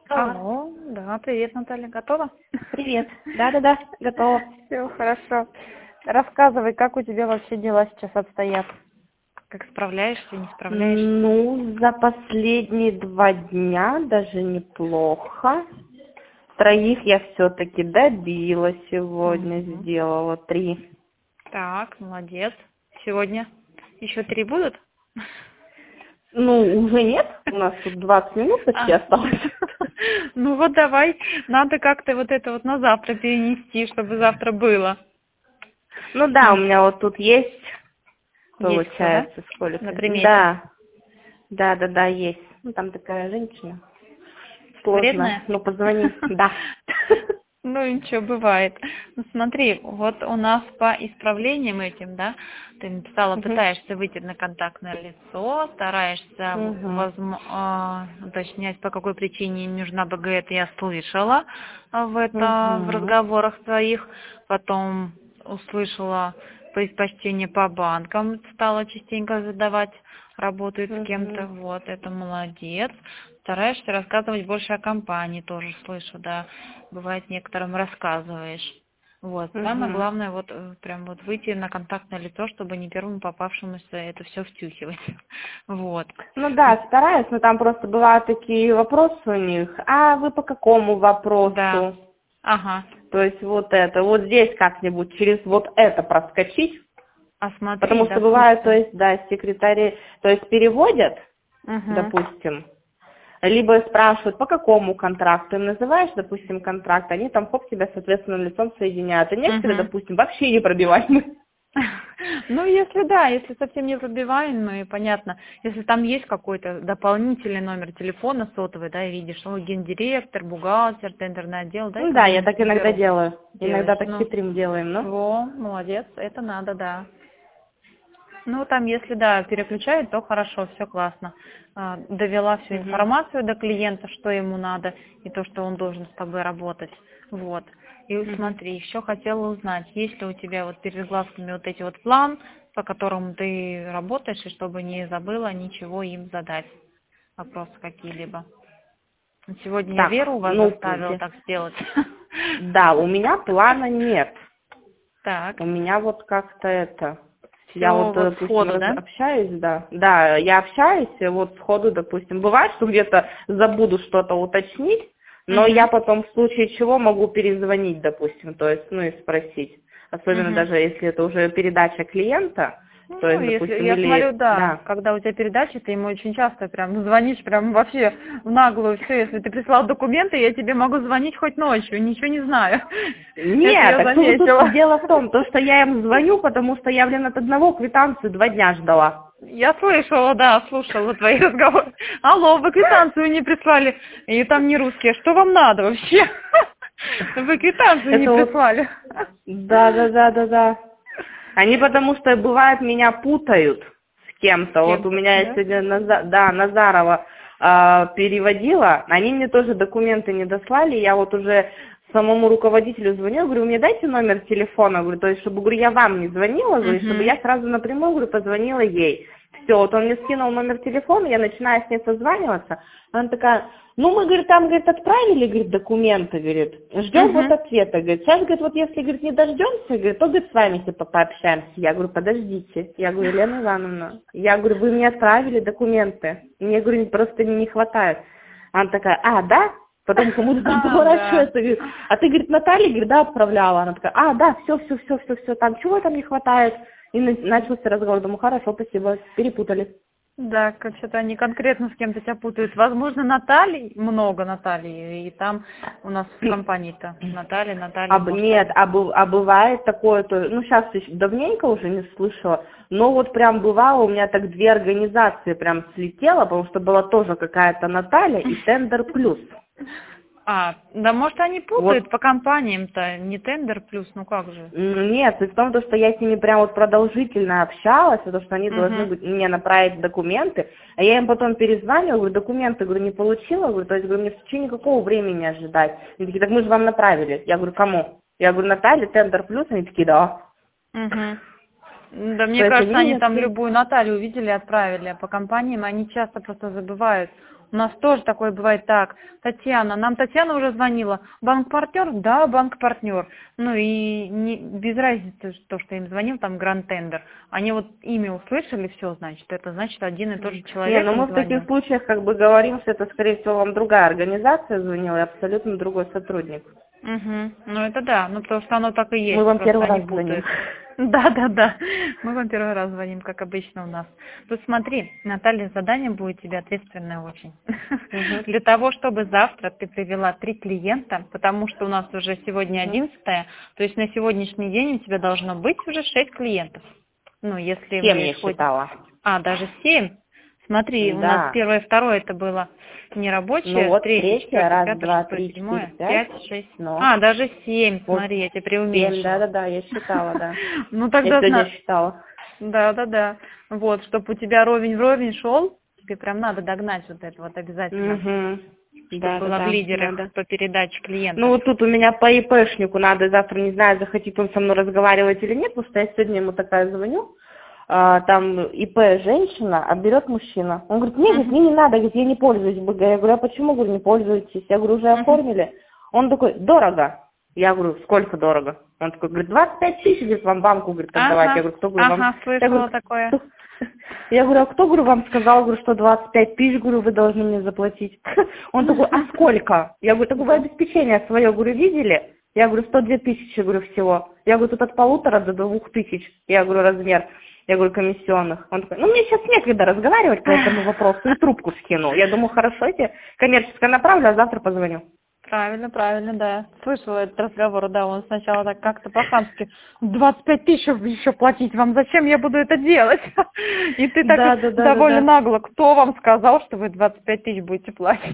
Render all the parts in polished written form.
Алло, да, привет, Наталья, готова? Привет. Да-да-да, готова. Все хорошо. Рассказывай, как у тебя вообще дела сейчас обстоят? Как справляешься, не справляешься? Ну, за последние 2 дня даже неплохо. 3 я все-таки добила сегодня, Мгм. сделала 3. Так, молодец. Сегодня еще 3 будут? Ну, уже нет, у нас тут 20 минут почти А. осталось. Ну вот давай, надо как-то вот это вот на завтра перенести, чтобы завтра было. Ну да, у меня вот тут есть, Есть кто, да? получается, На сколько. примете. Да, да, есть. Ну, там такая женщина сложная. Вредная? Ну, позвони. Да. Ну ничего, бывает. Ну, смотри, вот у нас по исправлениям этим, да, ты написала, Мгм. пытаешься выйти на контактное лицо, стараешься Мгм. уточнять, по какой причине не нужна БГ, это я слышала в Мгм. разговорах своих, потом услышала предпочтение по банкам, стала частенько задавать, работает с кем-то, Мгм. вот, это молодец. Стараешься рассказывать больше о компании, тоже слышу, да, бывает некоторым рассказываешь. Вот, самое Мгм. главное, вот прям вот выйти на контактное лицо, чтобы не первому попавшемуся это все втюхивать. Вот. Ну да, стараюсь, но там просто бывают такие вопросы у них. А вы по какому Да. вопросу? Ага. То есть вот это, вот здесь как-нибудь через вот это проскочить. А смотри, Потому что бывает, то допустим. есть, да, секретари, то есть переводят, Угу. допустим, либо спрашивают, по какому контракту, им называешь, допустим, контракт, они там хоп тебя, соответственно, лицом соединяют. А некоторые, Угу. допустим, вообще непробиваемые. Ну, если да, если совсем не пробиваемый, понятно. Если там есть какой-то дополнительный номер телефона сотовый, да, и видишь, ну, гендиректор, бухгалтер, тендерный отдел, да, Ну это да, они я не так иногда берут. делаю. Иногда Делаешь, так ну, хитрым делаем, но. молодец, это надо, да. Ну, там, если, да, переключают, то хорошо, все классно. Довела всю Мгм. информацию до клиента, что ему надо, и то, что он должен с тобой работать. Вот. И вот Мгм. смотри, еще хотела узнать, есть ли у тебя вот перед глазками вот эти вот план, по которому ты работаешь, и чтобы не забыла ничего им задать, вопросы какие-либо. Сегодня я Так, Веру у вас ну, заставила так сделать. да, у меня плана нет. Так, У меня вот как-то это. Я все вот, вот допустим, сходу, да? общаюсь, да. Да, я общаюсь, и вот сходу, допустим, бывает, что где-то забуду что-то уточнить, но я Угу. потом в случае чего могу перезвонить, допустим, то есть, ну и спросить. Особенно Угу. даже если это уже передача клиента, то Ну, есть, если, допустим, я смотрю, или, да, да. когда у тебя передачи, ты ему очень часто прям звонишь, прям вообще в наглую все. Если ты прислал документы, я тебе могу звонить хоть ночью, ничего не знаю. Это Нет, я так тут заметила. дело в том, то, что я им звоню, потому что я, блин, от одного квитанцию 2 дня ждала. Я слышала, да, слушала твои разговоры. Алло, вы квитанцию не прислали, и там не русские. Что вам надо вообще? Вы квитанцию не Это вот, прислали. да. Они потому что, бывает, меня путают с С кем-то. Вот у кем-то, меня да? сегодня Назарова переводила, они мне тоже документы не дослали, я вот уже самому руководителю звонила, говорю, мне дайте номер телефона, говорю, то есть, чтобы, говорю, я вам не звонила, говорю, чтобы Угу. я сразу напрямую, говорю, позвонила ей. Все, вот он мне скинул номер телефона, я начинаю с ней созваниваться, она такая, ну, мы, говорит, там, говорит, отправили, говорит, документы, говорит, ждем вот Угу. ответа, говорит, сейчас, говорит, вот если, говорит, не дождемся, говорит, то, говорит, с вами, типа, пообщаемся. Я говорю, подождите, я говорю, Елена Ивановна, я говорю, вы мне отправили документы, мне, говорю, просто не хватает. Она такая, да? Потом кому-то там Да. поворачивается, говорит, а ты, говорит, Наталье, говорит, да, отправляла? Она такая, да, все, там, чего там не хватает? И начался разговор, думаю, хорошо, спасибо, перепутали. Да, как что-то они конкретно с кем-то тебя путают. Возможно, Натальи, много Натальи, и там у нас в компании-то Наталья, может, Нет, они. бывает такое, ну, сейчас давненько уже не слышала, но вот прям бывало, у меня так 2 организации прям слетело, потому что была тоже какая-то Наталья и Тендер Плюс. Да, может, они Вот путают по компаниям-то, не тендер плюс, ну как же. нет, суть в том, что я с ними прям вот продолжительно общалась, потому что они должны Угу. быть, мне направить документы, а я им потом перезваниваю, говорю, документы, говорю, не получила, говорю, то есть, говорю, мне в течение какого времени ожидать? Они такие, так мы же вам направили. Я говорю, кому? Я говорю, Наталья, Тендер Плюс, они такие, да. Угу. Да, мне То есть они кажется, они меня там все... любую Наталью увидели и отправили, а по компаниям они часто просто забывают У нас тоже такое бывает так. Татьяна, нам Татьяна уже звонила. Банк-партнер? Да, банк-партнер. Ну и без разницы, то, что им звонил, там Гранд Тендер. Они вот имя услышали, все, значит, это значит один и тот же человек ну им мы в звонил. таких случаях как бы говорим, что это, скорее всего, вам другая организация звонила и абсолютно другой сотрудник. Угу. Ну это да, ну потому что оно так и есть, Мы вам просто первый они раз звоним. путают. Да, мы вам первый раз звоним, как обычно у нас. Тут смотри, Наталья, задание будет тебе ответственное очень. Угу. Для того, чтобы завтра ты привела 3 клиента, потому что у нас уже сегодня 11-е, то есть на сегодняшний день у тебя должно быть уже 6 клиентов. Ну, если 7 вы я исходите... считала. даже 7. Смотри, у нас Да. первое и второе это было Ну нерабочее, вот, третье, третье, четвертое, раз, пятое, два, шестое, три, четыре, седьмое, пять. 5, 6. Но. Даже 7, Вот смотри, я тебе 7, преуменьшила. да, я считала, да. Ну Я тогда сегодня считала. да. Вот, чтобы у тебя ровень в ровень шел, тебе прям надо догнать вот это вот обязательно. Угу. Чтобы была в лидерах надо. по передаче клиентов. Ну вот тут у меня по ИПшнику надо завтра, не знаю, захотит он со мной разговаривать или нет, потому что я сегодня ему такая звоню, там ИП женщина, а берет мужчина. Он говорит, нет, мне не надо, говорит, я не пользуюсь БГ. Я говорю, а почему, говорю, не пользуетесь? Я говорю, уже оформили. Он такой, дорого. Я говорю, сколько дорого? Он такой, говорит, 25 тысяч, говорит, вам банку, говорит, отдавать. Я говорю, кто, говорю, вам... слышала такое. Я говорю, а кто, говорю, вам сказал, говорю, что 25 тысяч, говорю, вы должны мне заплатить? Он такой, а сколько? Я говорю, так вы обеспечение свое, говорю, видели? Я говорю, 102 тысячи, говорю, всего. Я говорю, тут от 1,5 до 2000, я говорю, размер. Я говорю, комиссионных. Он такой, ну мне сейчас некогда разговаривать по этому вопросу, и трубку скинул. Я думаю, хорошо, я тебе коммерческое направлю, а завтра позвоню. Правильно, да. Слышала этот разговор, да, он сначала так как-то по-хамски, 25 тысяч еще платить вам, зачем я буду это делать? И ты так довольно нагло, кто вам сказал, что вы 25 тысяч будете платить?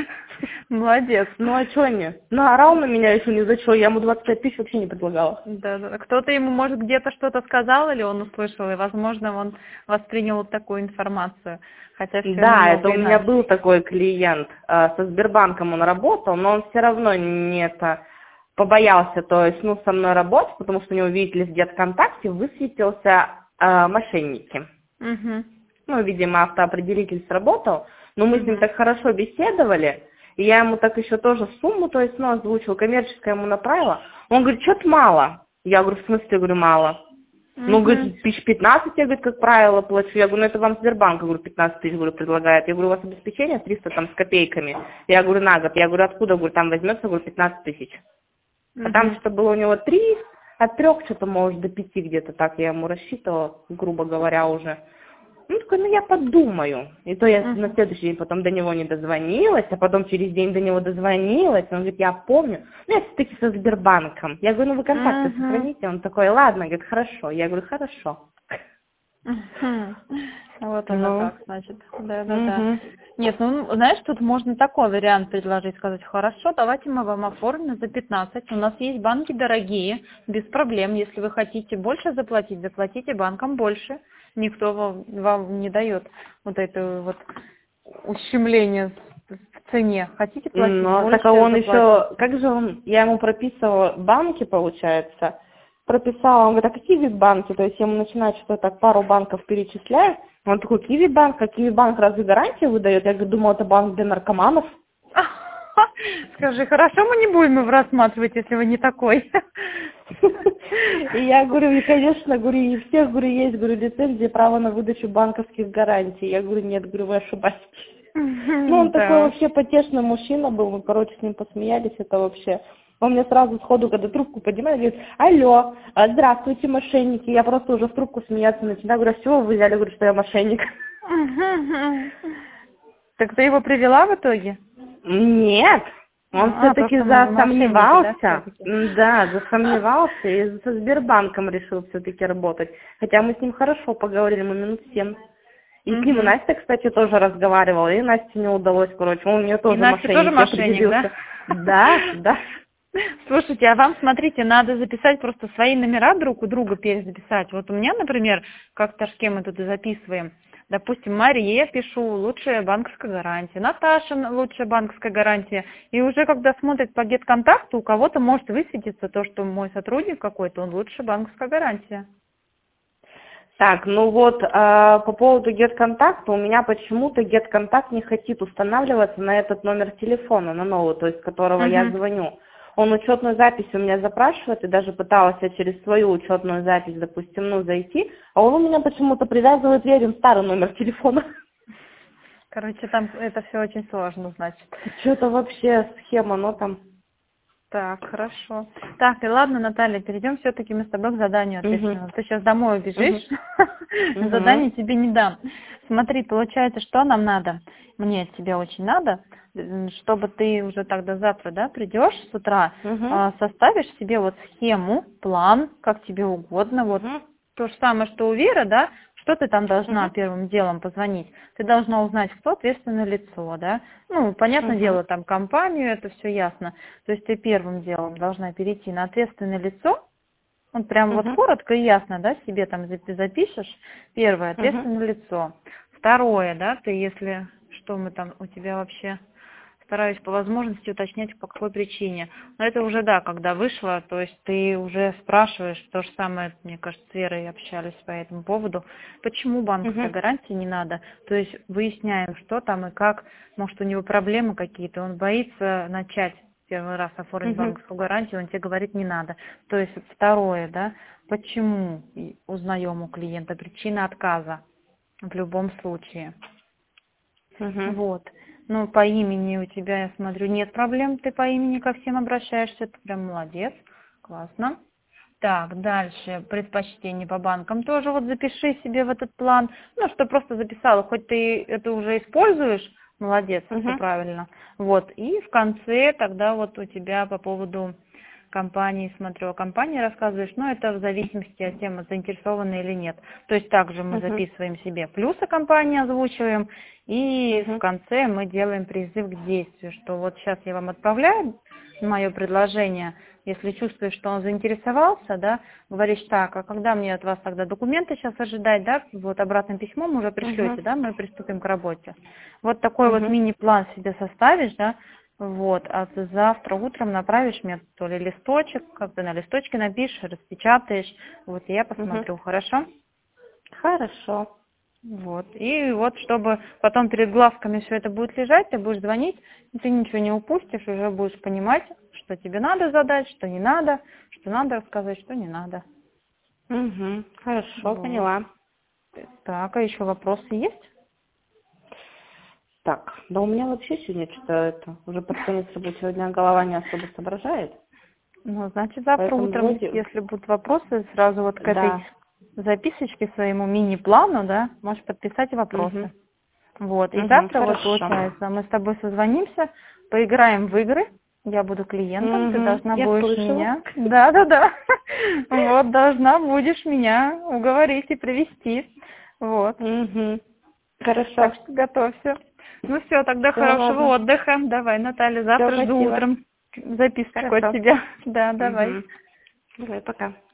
Молодец. Ну а что не? Наорал на меня еще ни за что, я ему 25 тысяч вообще не предлагала. Да. Кто-то ему, может, где-то что-то сказал, или он услышал, и, возможно, он воспринял вот такую информацию. Хотя все да, это у иначе. меня был такой клиент, со Сбербанком он работал, но он все равно не побоялся, то есть, со мной работать, потому что у него, видите ли, где-то ВКонтакте высветился мошенники. Угу. Ну, видимо, автоопределитель сработал, но мы с ним так хорошо беседовали, и я ему так еще тоже сумму, то есть, озвучила, коммерческое ему направила. Он говорит, что-то мало. Я говорю, в смысле, говорю, мало. Ну, говорит, 15 я, говорит, как правило, плачу. Я говорю, это вам Сбербанк, говорю, 15 тысяч, говорю, предлагает. Я говорю, у вас обеспечение 300 там с копейками. Я говорю, на год. Я говорю, откуда, говорю, там возьмется, говорю, 15 тысяч. А там что-то было у него 3, от 3 что-то, может, до 5 где-то так я ему рассчитывала, грубо говоря, уже. Ну, такой, я подумаю. И то я на следующий день потом до него не дозвонилась, а потом через день до него дозвонилась. Он говорит, я помню. Ну, я все-таки со Сбербанком. Я говорю, вы контакты сохраните? Он такой, ладно, говорит, хорошо. Я говорю, хорошо. Вот оно как, значит. Да. Нет, знаешь, тут можно такой вариант предложить, сказать, хорошо, давайте мы вам оформим за 15. У нас есть банки дорогие, без проблем. Если вы хотите больше заплатить, заплатите банкам больше. Никто вам не дает вот это вот ущемление в цене. Хотите платить больше? Так он еще, как же он, я ему прописывала банки, получается, прописала, он говорит, а какие вид банки? То есть я ему начинаю что-то так, пару банков перечисляю. Он такой, Киви-банк, а Киви-банк разве гарантию выдает? Я говорю, думала, это банк для наркоманов. Скажи, хорошо, мы не будем его рассматривать, если вы не такой. И я говорю, и, конечно, говорю, и у всех, говорю, есть, говорю, лицензия, право на выдачу банковских гарантий. Я говорю, нет, говорю, вы ошибаетесь. Ну, он такой вообще потешный мужчина был, мы, короче, с ним посмеялись, это вообще... Он мне сразу сходу, когда трубку поднимает, говорит, алло, здравствуйте, мошенники. Я просто уже в трубку смеяться начинаю. Говорю, с чего вы взяли, говорю, что я мошенник? Так ты его привела в итоге? Нет, он все-таки засомневался. Да, засомневался и со Сбербанком решил все-таки работать. Хотя мы с ним хорошо поговорили, мы минут 7. И с ним Настя, кстати, тоже разговаривала, и Насте не удалось, короче, он у нее тоже мошенник. Настя тоже мошенник, да? Да. Слушайте, а вам, смотрите, надо записать просто свои номера друг у друга перезаписать. Вот у меня, например, как Ташке мы тут и записываем, допустим, Мария, пишу, лучшая банковская гарантия, Наташа, лучшая банковская гарантия. И уже когда смотрят по гет-контакту, у кого-то может высветиться то, что мой сотрудник какой-то, он лучшая банковская гарантия. Так, ну вот по поводу GetContact, у меня почему-то GetContact не хочет устанавливаться на этот номер телефона, на новый, то есть с которого я звоню. Он учетную запись у меня запрашивает, и даже пыталась я через свою учетную запись, допустим, ну, зайти, а он у меня почему-то привязывает верен старый номер телефона. Короче, там это все очень сложно, значит. Что-то вообще схема, но там... Так, хорошо. Так, и ладно, Наталья, перейдем все-таки мы с тобой к заданию ответственному. Ты сейчас домой убежишь, задание тебе не дам. Смотри, получается, что нам надо? Мне от тебя очень надо, чтобы ты уже тогда завтра, да, придешь с утра, составишь себе вот схему, план, как тебе угодно, вот то же самое, что у Веры, да, что ты там должна первым делом позвонить? Ты должна узнать, кто ответственное лицо, да? Ну, понятное дело, там компанию, это все ясно. То есть ты первым делом должна перейти на ответственное лицо, вот прям вот коротко и ясно, да, себе там запишешь. Первое, ответственное лицо. Второе, да, ты если, что мы там, у тебя вообще... Стараюсь по возможности уточнять, по какой причине. Но это уже, да, когда вышло, то есть ты уже спрашиваешь, то же самое, мне кажется, с Верой общались по этому поводу, почему банковской гарантии не надо. То есть выясняем, что там и как, может, у него проблемы какие-то, он боится начать первый раз оформить банковскую гарантию, он тебе говорит, не надо. То есть второе, да, почему узнаем у клиента причина отказа в любом случае. Вот. Ну, по имени у тебя, я смотрю, нет проблем, ты по имени ко всем обращаешься, ты прям молодец, классно. Так, дальше, предпочтение по банкам тоже вот запиши себе в этот план, ну, что просто записала, хоть ты это уже используешь, молодец, все правильно. Вот, и в конце тогда вот у тебя по поводу компании, смотрю, о компании рассказываешь, но это в зависимости от темы, заинтересованы или нет. То есть также мы записываем себе плюсы компании, озвучиваем, и в конце мы делаем призыв к действию, что вот сейчас я вам отправляю мое предложение, если чувствуешь, что он заинтересовался, да, говоришь так, а когда мне от вас тогда документы сейчас ожидать, да, вот обратным письмом уже пришлете, да, мы приступим к работе. Вот такой вот мини-план себе составишь, да, вот, а ты завтра утром направишь мне то ли листочек, как ты на листочке напишешь, распечатаешь, вот, и я посмотрю, хорошо? Хорошо. Вот, и вот, чтобы потом перед глазками все это будет лежать, ты будешь звонить, и ты ничего не упустишь, уже будешь понимать, что тебе надо задать, что не надо, что надо рассказать, что не надо. Хорошо, Вот. поняла. Так, а еще вопросы есть? Так, да у меня вообще сегодня что-то это, уже под конец рабочего дня голова не особо соображает. Ну, значит, завтра Поэтому утром, вроде... если будут вопросы, сразу вот к этой Да. записочке, своему мини-плану, да, можешь подписать вопросы. Вот, и завтра вот хорошо. получается, мы с тобой созвонимся, поиграем в игры, я буду клиентом, ты должна Я будешь слышала. меня... Да. Вот, должна будешь меня уговорить и привести. Вот. Хорошо. Так что готовься. Ну все, тогда Всё, хорошего ладно. отдыха. Давай, Наталья, завтра Всё, жду спасибо. утром записку от Хорошо. тебя. Да, давай. Давай, пока.